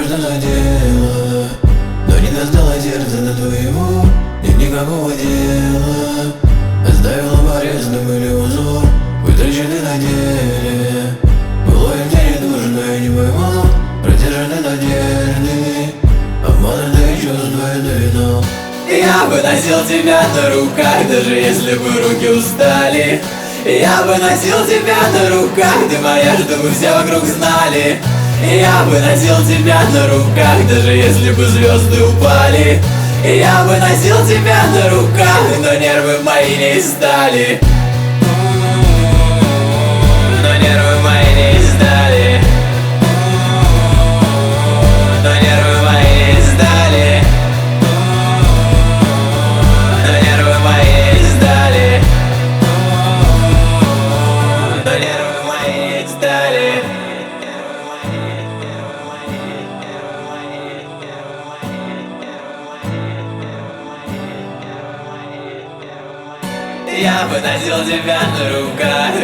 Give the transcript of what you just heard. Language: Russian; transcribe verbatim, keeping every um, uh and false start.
Осторожно задела, но не достала сердце до твоего. Нет никакого дела. Оставила порезным или узор, вытраченный на деле. Было им тебе нужно, я не поймал. Протяжены надежды, обманутые чувства и довинал. Я бы носил тебя на руках, даже если бы руки устали. Я бы носил тебя на руках, ты моя, чтобы все вокруг знали. Я бы носил тебя на руках, даже если бы звезды упали. Я бы носил тебя на руках, но нервы мои не стали. Но нервы мои не стали. Но нервы мои не стали. Но нервы мои не стали. Но нервы мои не стали. Я бы носил тебя на руках,